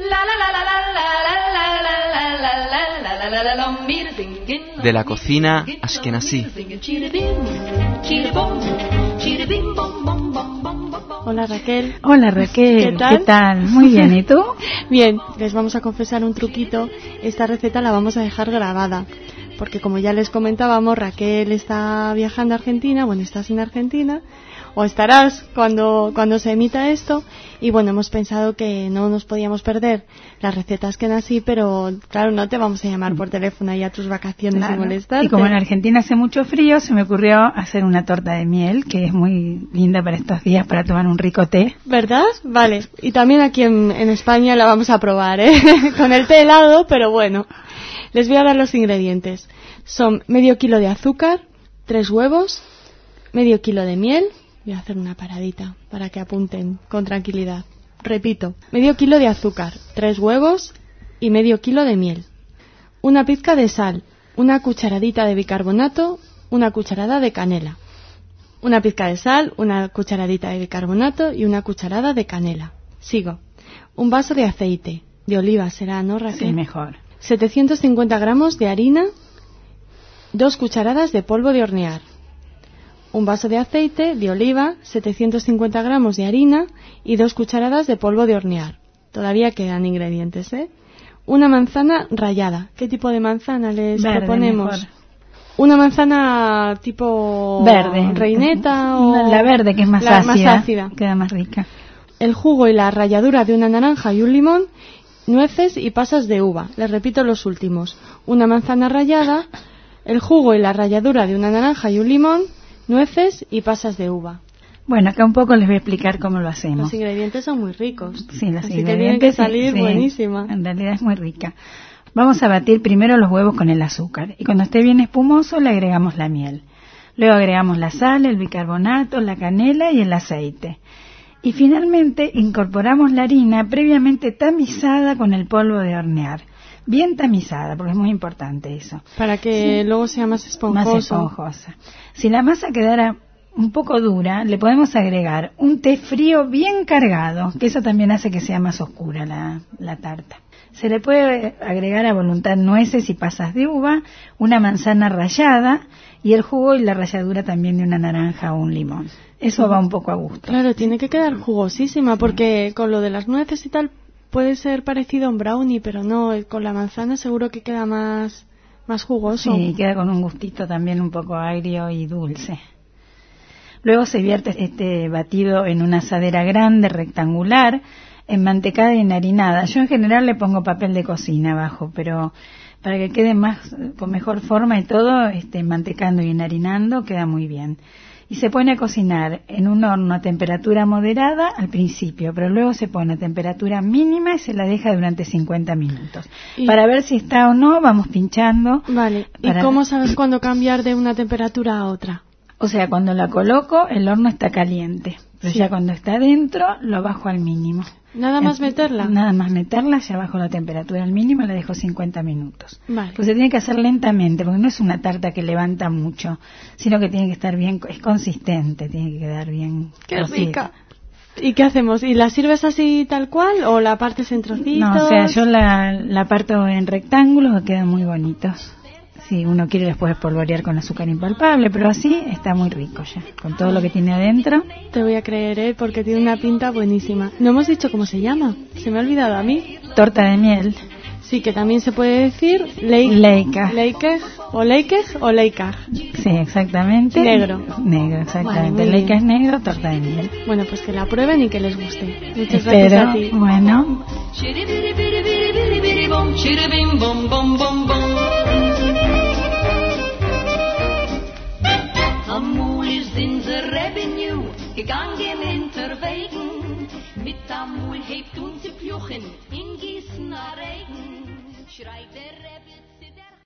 De la cocina ashkenazí. Hola Raquel. Hola Raquel. ¿Qué tal? Muy bien, ¿y tú? Bien, les vamos a confesar un truquito. Esta receta la vamos a dejar grabada, porque como ya les comentábamos, Raquel está viajando a Argentina, bueno, estás en Argentina, o estarás cuando se emita esto, y bueno, hemos pensado que no nos podíamos perder las recetas que nací, pero claro, no te vamos a llamar por teléfono ahí a tus vacaciones y molestarte. Y como en Argentina hace mucho frío, se me ocurrió hacer una torta de miel, que es muy linda para estos días, para tomar un rico té. ¿Verdad? Vale, y también aquí en España la vamos a probar, con el té helado, pero bueno. Les voy a dar los ingredientes. Son medio kilo de azúcar, 3 huevos, medio kilo de miel. Voy a hacer una paradita para que apunten con tranquilidad. Repito, medio kilo de azúcar, 3 huevos y medio kilo de miel. Una pizca de sal, una cucharadita de bicarbonato, una cucharada de canela. Una pizca de sal, una cucharadita de bicarbonato y una cucharada de canela. Sigo. Un vaso de aceite, de oliva será, ¿no, Raquel? Sí, mejor. 750 gramos de harina, 2 cucharadas de polvo de hornear. Un vaso de aceite de oliva, 750 gramos de harina y 2 cucharadas de polvo de hornear. Todavía quedan ingredientes, ¿eh? Una manzana rallada. ¿Qué tipo de manzana les proponemos? Mejor. Una manzana tipo verde, reineta o la verde, que es más ácida. Queda más rica. El jugo y la ralladura de una naranja y un limón, nueces y pasas de uva. Les repito los últimos. Una manzana rallada, el jugo y la ralladura de una naranja y un limón, nueces y pasas de uva. Bueno, acá un poco les voy a explicar cómo lo hacemos. Los ingredientes son muy ricos. Sí, los así ingredientes que tienen que salir sí, buenísima. En realidad es muy rica. Vamos a batir primero los huevos con el azúcar y cuando esté bien espumoso le agregamos la miel. Luego agregamos la sal, el bicarbonato, la canela y el aceite. Y finalmente incorporamos la harina previamente tamizada con el polvo de hornear. Bien tamizada, porque es muy importante eso. Para que luego sea más esponjoso. Más esponjosa. Si la masa quedara un poco dura, le podemos agregar un té frío bien cargado, que eso también hace que sea más oscura la tarta. Se le puede agregar a voluntad nueces y pasas de uva, una manzana rallada y el jugo y la ralladura también de una naranja o un limón. Eso va un poco a gusto. Claro, tiene que quedar jugosísima, porque con lo de las nueces y tal puede ser parecido a un brownie, pero no, con la manzana seguro que queda más jugoso. Sí, queda con un gustito también un poco agrio y dulce. Luego se vierte este batido en una asadera grande, rectangular, enmantecada y enharinada. Yo en general le pongo papel de cocina abajo, pero para que quede con mejor forma y todo, mantecando y enharinando, queda muy bien. Y se pone a cocinar en un horno a temperatura moderada al principio, pero luego se pone a temperatura mínima y se la deja durante 50 minutos. Para ver si está o no, vamos pinchando. Vale. ¿Y cómo sabes cuándo cambiar de una temperatura a otra? O sea, cuando la coloco, el horno está caliente. Pero ya cuando está dentro, lo bajo al mínimo. ¿Nada más meterla? Nada más meterla, ya bajo la temperatura al mínimo, la dejo 50 minutos. Vale. Pues se tiene que hacer lentamente, porque no es una tarta que levanta mucho, sino que tiene que estar bien, es consistente, tiene que quedar bien. ¡Qué rica! ¿Y qué hacemos? ¿Y la sirves así tal cual o la partes en trocitos? No, o sea, yo la parto en rectángulos, que quedan muy bonitos. Si uno quiere les puede espolvorear con azúcar impalpable, pero así está muy rico ya, con todo lo que tiene adentro. Te voy a creer, porque tiene una pinta buenísima. No hemos dicho cómo se llama, se me ha olvidado a mí. Torta de miel. Sí, que también se puede decir leikeg o leikag. Sí, exactamente. Negro, exactamente. Leikeg es negro, torta de miel. Bueno, pues que la prueben y que les guste. Muchas gracias a ti. Bueno. Amul ist unser Revenue gegangen hinterwegen. Mit Amul hebt uns die Pjuchen in Gießen Regen. Schreit der Rebbe